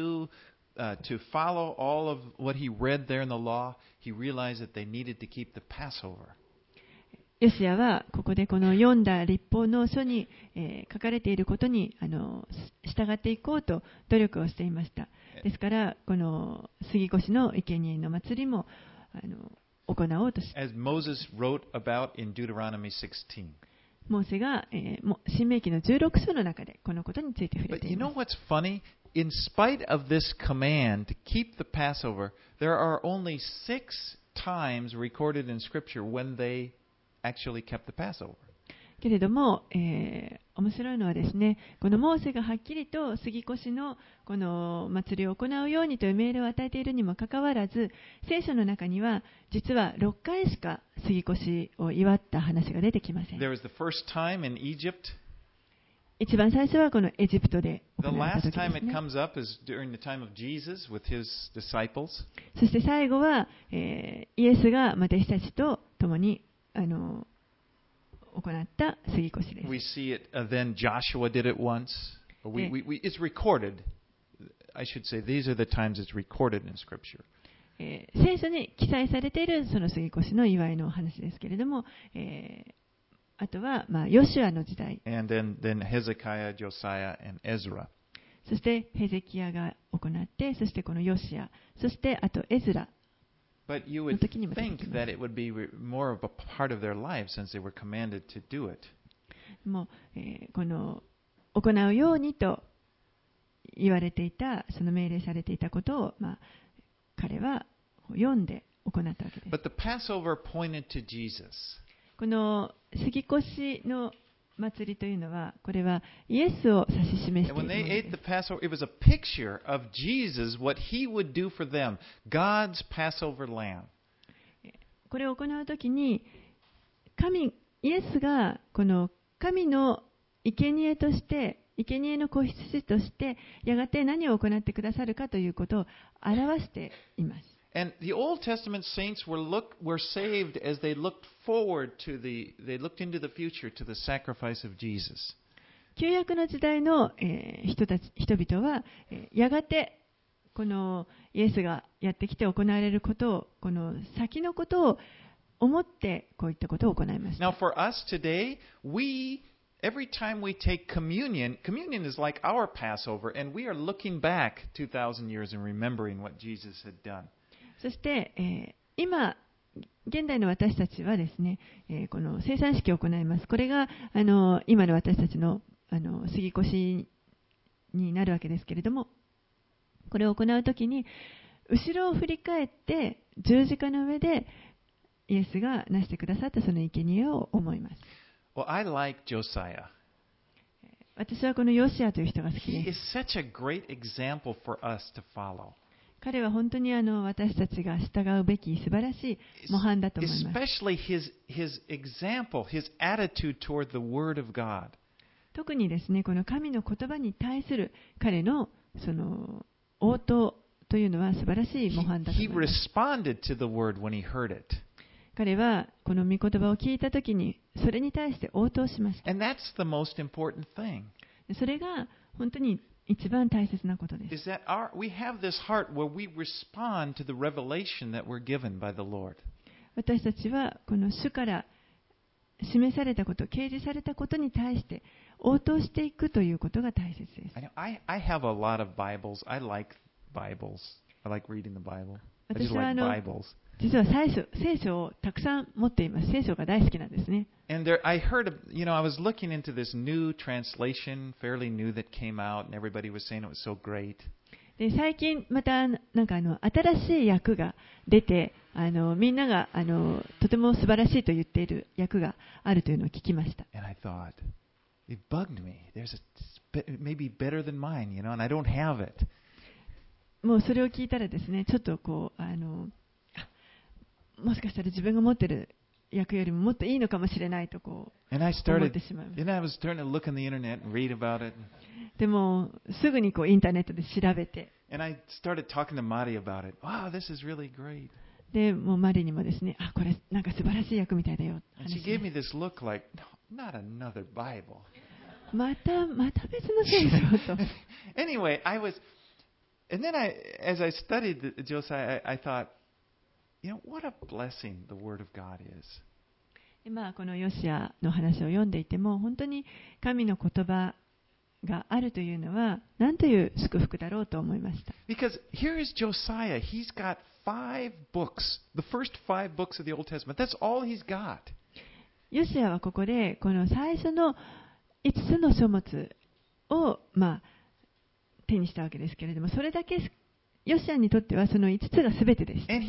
to follow all of what he read there in the law, he realized that they needed to keep the Passover. ヨシアはここでこの読んだ律法の書に、書かれていることに従っていこうと努力をしていました。ですからこの杉越の生贄の祭りも行おうとし As Moses wrote about in Deuteronomy 16. モーセが、新明記の16章の中でこのことについて触れ But て you いま know す。 what's funny? In spite of this command to keep the Passover, there are only 6 times recorded in Scripture when they actually kept the Passover. けれども、面白いのはですね、このモーセがはっきりと杉越のこの祭りを行うようにという命令を与えているにもかかわらず、聖書の中には実は6回しか杉越を祝った話が出てきません。 There was the first time in Egypt. 一番最初はこのエジプトで The 行われた last 時で time す it ね。 comes up is during the time of Jesus with his disciples. そして最後は、イエスが弟子たちと共に行った杉越です。 We see it, then Joshua did it once. It's recorded. I should say these are the times it's recorded in Scripture. 聖書に記載されているその杉越の祝いのお話ですけれども、あとは、ヨシュアの時代、 And then Hezekiah, Josiah, and Ezra. そしてヘゼキヤが行って、そしてこのヨシア、そしてあとエズラ But you の would 時にも出てき think ま that す。 it would be more of a part of their lives since they were commanded to do it. もう、この行うようにと言われていた、その命令されていたことを、彼は読んで行ったわけです。 But the Passover pointed to Jesus. この杉越の祭りというのは、これはイエスを指し示してい And るも when の they で ate the す。 Passover, it was a picture of Jesus, what he would do for them, God's Passover lamb. これを行うときに、イエスがこの神の生贄として、生贄の子羊として、やがて何を行ってくださるかということを表しています。 And the Old Testament saints were saved as they looked forward they looked into the future to the sacrifice of Jesus. 旧約の時代の、人々は、やがてこのイエスがやってきて行われることを、この先のことを思ってこういったことを行いました。 Now for us today, every time we take communion is like our Passover, and we are looking back 2,000 years and remembering what Jesus had done. そして、今現代の私たちはですね、この聖餐式を行います。これが今の私たちの杉越になるわけですけれども、これを行うときに後ろを振り返って十字架の上でイエスがなしてくださったその生贄を思います。 Well, I like Josiah. 私はこのヨシアという人が好き He で is す。 such a great example for us to follow. 彼は本当に私たちが従うべき素晴らしい模範だと思います。 Especially his example, his attitude toward the Word of God. 特にですね、この神の言葉に対する彼のその応答というのは素晴らしい模範だと He 思います。 responded to the Word when he heard it. 彼はこの御言葉を聞いたときにそれに対して応答しました。 And that's the most important thing. それが本当に一番大切なことです。 Is that we have this heart where we respond to the revelation that we're given by the Lord. 私たちはこの主から示されたこと、掲示されたことに対して応答していくということが大切です。 I have a lot of Bibles. I like Bibles. I like reading the Bible. I just 私は like Bibles. 実は聖書をたくさん持っています。聖書が大好きなんですね。 And I heard, I was looking into this new translation, fairly new that came out, and everybody was saying it was so great. で最近またなんか新しい訳が出てみんながとても素晴らしいと言っている訳があるというのを聞きました。 And I thought, it bugged me. Maybe better than mine, and I don't have it. もうそれを聞いたらですね、ちょっとこうもしかしたら自分が持っている訳よりももっといいのかもしれないとこう And I 思っ started, てしまいます。 and I was starting to look on the internet and read about it. でもすぐにこうインターネットで調べて、 And I started talking to Mari about it. Wow, this is really great. でもうマリにもですね、これなんか素晴らしい訳みたいだよ。 And she gave me this look like, no, not another Bible. また別の聖書と。 Anyway, and then as I studied Josiah, I thought, what a blessing the Word of God is. このヨシアの話を読んでいても本当に神の言葉があるというのは何という祝福だろうと思いました。 Because here is Josiah. He's got 5 books, the first 5 books of the Old Testament. That's all he's got. ヨシアはここでこの最初の5つの書物を手にしたわけですけれども、それだけヨシアにとってはその5つが全てです。 And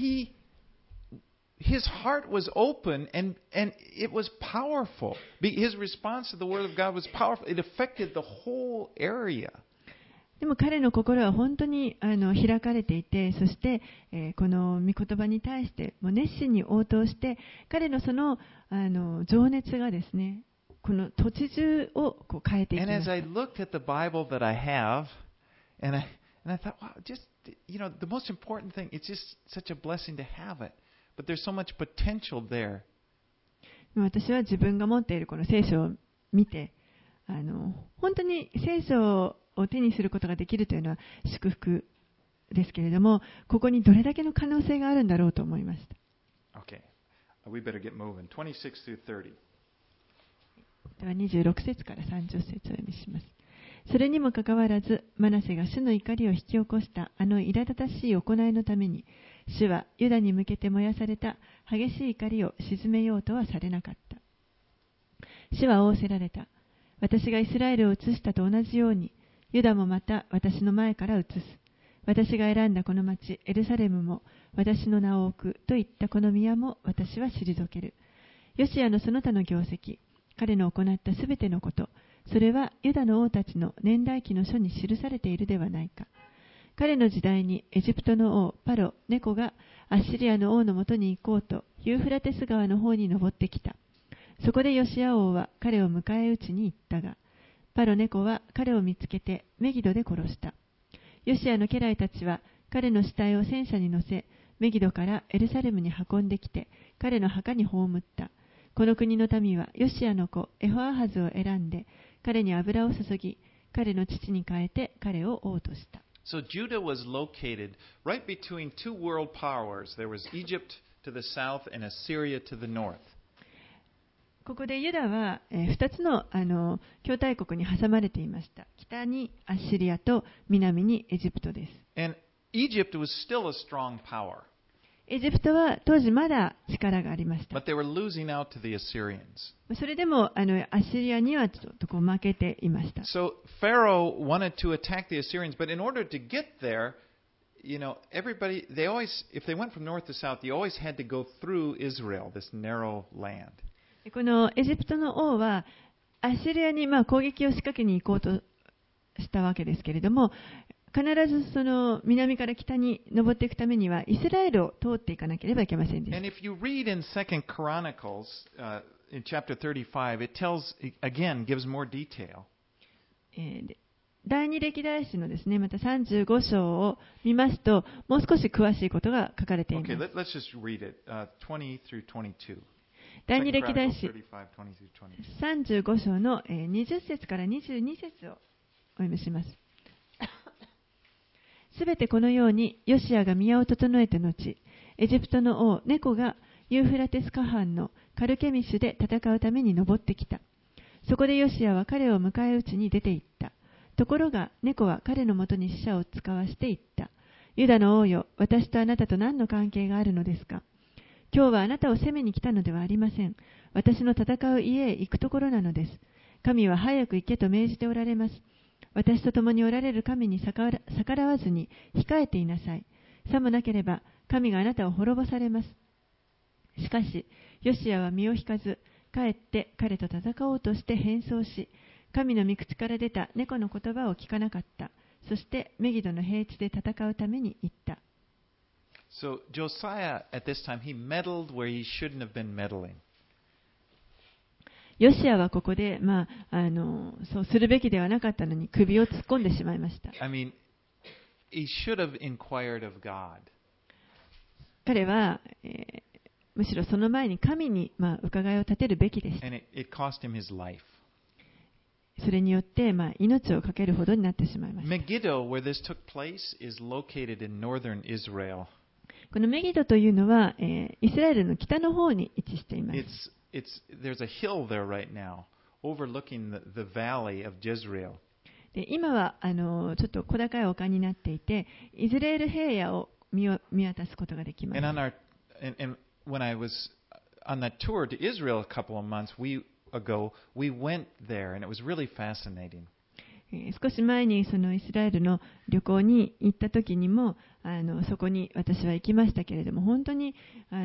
his heart was open and it was powerful. His response to the Word of God was powerful. It affected the whole area. でも彼の心は本当に開かれていて、そして、この御言葉に対してもう熱心に応答して、彼のその情熱がですね、この土地中をこう変えていき And まし as た。 I looked at the Bible that I have, and I thought, wow, just, the most important thing, it's just such a blessing to have it. But there's so much potential there. 私は自分が持っているこの聖書を見て、本当に聖書を手にすることができるというのは祝福ですけれども、ここにどれだけの可能性があるんだろうと思いました。 Okay, we better get moving. 26 through 30. では26節から30節をお読みします。 それにもかかわらず、マナセが主の怒りを引き起こしたあの苛立たしい行いのために、主はユダに向けて燃やされた激しい怒りを鎮めようとはされなかった。主は仰せられた。私がイスラエルを移したと同じように、ユダもまた私の前から移す。私が選んだこの町、エルサレムも私の名を置くといったこの宮も私は退ける。ヨシアのその他の業績、彼の行ったすべてのこと、それはユダの王たちの年代記の書に記されているではないか。彼の時代にエジプトの王パロ・ネコがアッシリアの王のもとに行こうとユーフラテス川の方に登ってきた。そこでヨシア王は彼を迎え撃ちに行ったが、パロ・ネコは彼を見つけてメギドで殺した。ヨシアの家来たちは彼の死体を戦車に乗せ、メギドからエルサレムに運んできて、彼の墓に葬った。この国の民はヨシアの子エホアハズを選んで、彼に油を注ぎ、彼の父に変えて彼を王とした。 So Judah was located right between two world powers. There was Egypt to the south and Assyria to the north. ここでユダは2つの兄弟国に挟まれていました。北にアッシリアと南にエジプトです。 And Egypt was still a strong power. エジプトは当時まだ力がありました。 But they were losing out to the Assyrians. それでもアッシリアにはちょっと負けていました。 So Pharaoh wanted to attack the Assyrians, but in order to get there, everybody, if they went from north to south, you always had to go through Israel, this narrow land. このエジプトの王はアッシリアに攻撃を仕掛けに行こうとしたわけですけれども、必ずその南から北に登っていくためにはイスラエルを通っていかなければいけませんでした。 And if you read in 2 Chronicles, in chapter 35, it gives more detail. 第二歴代史のですね、また35章を見ますと、もう少し詳しいことが書かれています。 Okay, let's just read it, 20 through 22. 第二歴代史35章の20節から22節をお読みします。すべてこのようにヨシアが宮を整えた後、エジプトの王ネコがユーフラテス河畔のカルケミシュで戦うために登ってきた。そこでヨシアは彼を迎え撃ちに出て行った。ところがネコは彼のもとに使者を使わして言った。ユダの王よ、私とあなたと何の関係があるのですか。今日はあなたを攻めに来たのではありません。私の戦う家へ行くところなのです。神は早く行けと命じておられます。私と共におられる神に逆らわずに控えていなさい。さもなければ神があなたを滅ぼされます。しかし、ヨシアは身を引かず、帰って彼と戦おうとして変装し、神の御口から出た猫の言葉を聞かなかった。そしてメギドの平地で戦うために行った。 So Josiah, at this time, he meddled where he shouldn't have been meddling. ヨシアはここで、そうするべきではなかったのに首を突っ込んでしまいました。 I mean, he should have inquired of God. 彼は、むしろその前に神に、伺いを立てるべきでした。 And it cost him his life. それによって、命を懸けるほどになってしまいました。 Megiddo, where this took place, is located in northern Israel. このメギドというのは、イスラエルの北の方に位置しています。 There's a hill there right now, overlooking the valley of Jezreel. で今はちょっと小高い丘になっていて、イスラエル平野を見渡すことができます。 And when I was on that tour to Israel a couple of months ago, we went there, and it was really fascinating. 少し前にそのイスラエルの旅行に行った時にもそこに私は行きましたけれども、本当に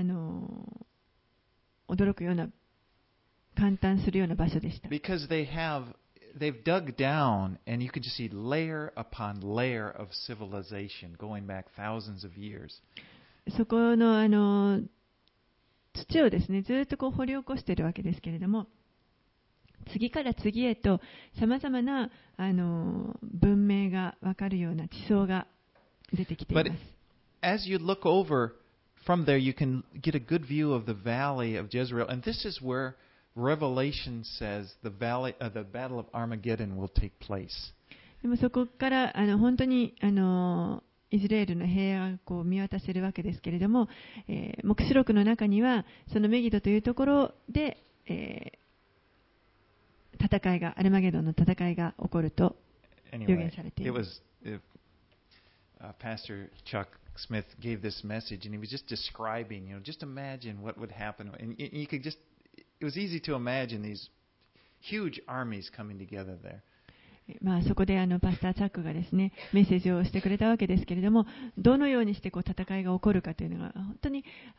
驚くような、感嘆するような場所でした。 Because they've dug down, and you can just see layer upon layer of civilization going back thousands of years. そこの土をですね、ずっと掘り起こしているわけですけれども、次から次へとさまざまな文明が分かるような地層が出てきています。 But as you look over from there, you can get a good view of the valley of Jezreel, and this is where Revelation says the battle of Armageddon will take place. でもそこから本当にイスラエルの平野を見渡せるわけですけれども、黙示録の中にはそのメギドというところで、アルマゲドンの戦いが起こると予言されてい It る。 was Pastor Chuck Smith gave this message, and he was just describing, just imagine what would happen. And you could just, it was easy to imagine these huge armies coming together there. そこでパスター・チャックがですね、メッセージをしてくれたわけですけれども、どのようにして戦いが起こるかというのが本当に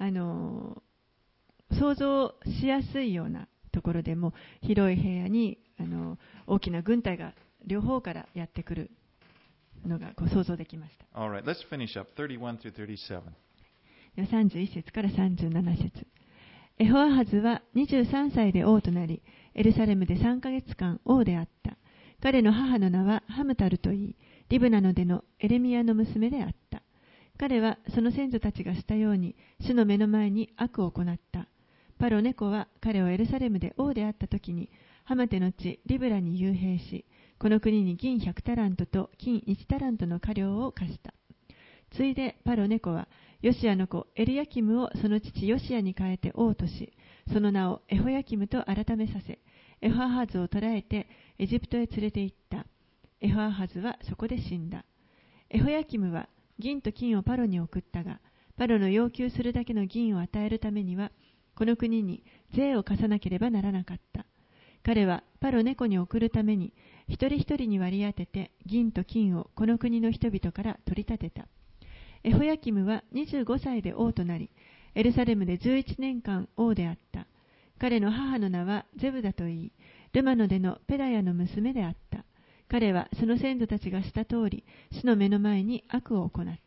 想像しやすいようなところでも、広い平野に大きな軍隊が両方からやってくるのが想像できました。 All right, let's finish up 31 through 37. では31節から37節。エホアハズは23歳で王となり、エルサレムで3ヶ月間王であった。彼の母の名はハムタルといい、リブナの出のエレミアの娘であった。彼はその先祖たちがしたように、主の目の前に悪を行った。パロネコは彼をエルサレムで王であった時に、ハマテの地リブラに幽閉し、この国に銀100タラントと金1タラントの家領を課した。ついでパロネコは、ヨシアの子エルヤキムをその父ヨシアに変えて王とし、その名をエホヤキムと改めさせ、エホアハズを捕らえてエジプトへ連れて行った。エホアハズはそこで死んだ。エホヤキムは銀と金をパロに送ったが、パロの要求するだけの銀を与えるためには、この国に税を課さなければならなかった。彼はパロネコに送るために、一人一人に割り当てて銀と金をこの国の人々から取り立てた。エホヤキムは25歳で王となり、エルサレムで11年間王であった。彼の母の名はゼブダといい、ルマノでのペダヤの娘であった。彼はその先祖たちがした通り、主の目の前に悪を行った。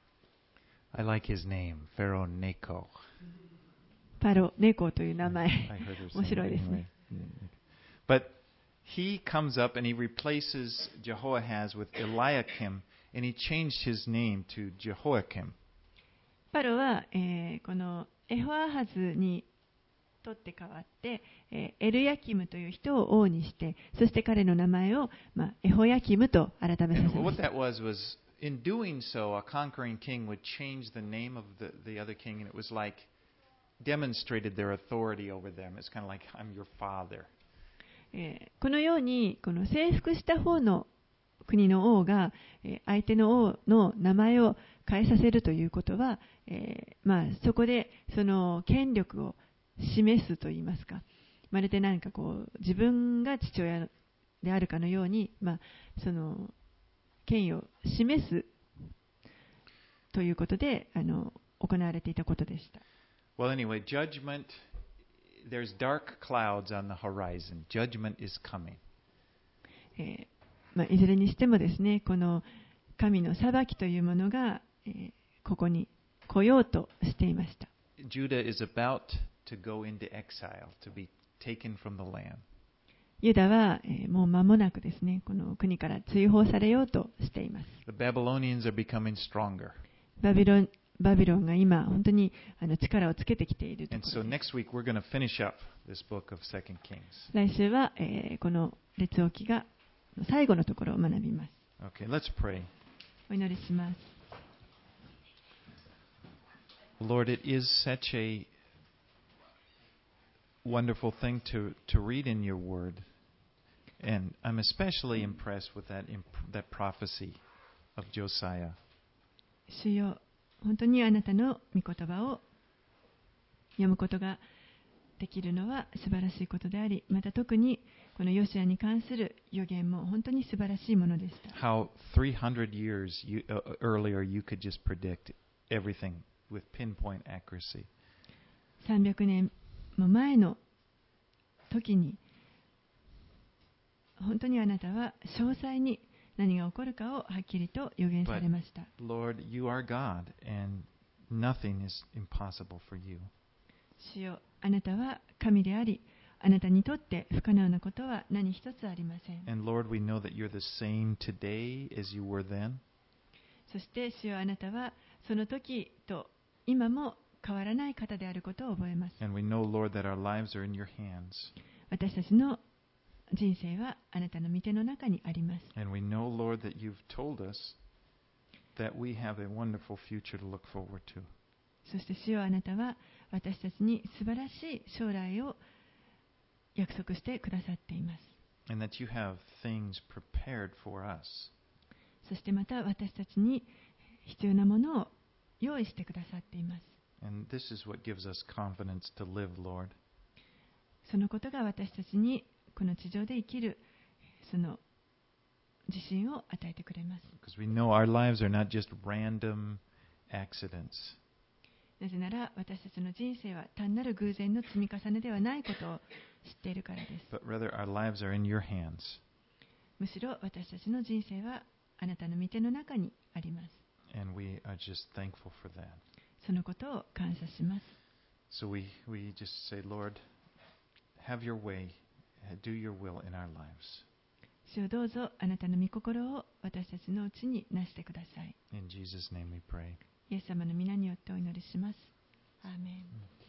I like his name, Pharaoh Necho. パロネコという名前、 I heard her say 面白い that ですね。 anyway. But he comes up and he replaces Jehoahaz with Eliakim, and he changed his name to Jehoiakim. パロは、このエホアハズにとって変わって、エルヤキムという人を王にして、そして彼の名前を、エホヤキムと改めさせ And ま what した。 that was in doing so, a conquering king would change the name of the other king, and it was like demonstrated their authority over them. It's kind of like, I'm your father. このようにこの征服した方の国の王が相手の王の名前を変えさせるということは、そこでその権力を示すといいますか、まるでなんか自分が父親であるかのように、その権威を示すということで行われていたことでした。 Well, anyway, judgment, there's dark clouds on the horizon. Judgment is coming. いずれにしてもですね、この神の裁きというものが、ここに来ようとしていました。 Judah is about to go into exile, to be taken from the land. ユダは、もう間もなくですね、この国から追放されようとしています。 The Babylonians are becoming stronger. バビロンが今、本当に力をつけてきていると And ころ so です next week we're going to finish up this book of 2 Kings. 来週は、この列王記が最後のところを学びます。 Okay, let's pray. お祈りします。 Lord, it is such a wonderful thing to read in your word. And I'm especially impressed with that prophecy of Josiah. 主よ、本当にあなたの御言葉を読むことができるのは素晴らしいことであり、また特にこのヨシアに関する予言も本当に素晴らしいものでした。 How 300 years earlier you could just predict everything with pinpoint accuracy. 300年も前の時に本当にあなたは詳細に何が起こるかをはっきりと予言されました。 Lord, you are God, and nothing is impossible for you. 主よ、あなたは神であり、あなたにとって不可能なことは何一つありません。 And Lord, we know that you're the same today as you were then. そして主よ、あなたはその時と今も変わらない方であることを覚えます。 And we know, Lord, that our lives are in your hands. 私たちの人生はあなたの御手の中にあります。 And we know, Lord, that you've told us that we have a wonderful future to look forward to. そして主よ、あなたは私たちに素晴らしい将来を約束してくださっています。 And that you have things prepared for us. そしてまた私たちに必要なものを用意してくださっています。 And this is what gives us confidence to live, Lord. そのことが私たちにこの地上で生きるその自信を与えてくれます。 Because we know our lives are not just random accidents. なぜなら私たちの人生は単なる偶然の積み重ねではないことを知っているからです。 But rather, our lives are in your hands. むしろ私たちの人生はあなたの御手の中にあります。 And we are just thankful for that. そのことを感謝します。 So we just say, Lord, have your way, do your will in our lives. 主をどうぞあなたの御心を私たちのうちになしてください。 In Jesus' name we pray. イエス様の皆によってお祈りします。アーメン。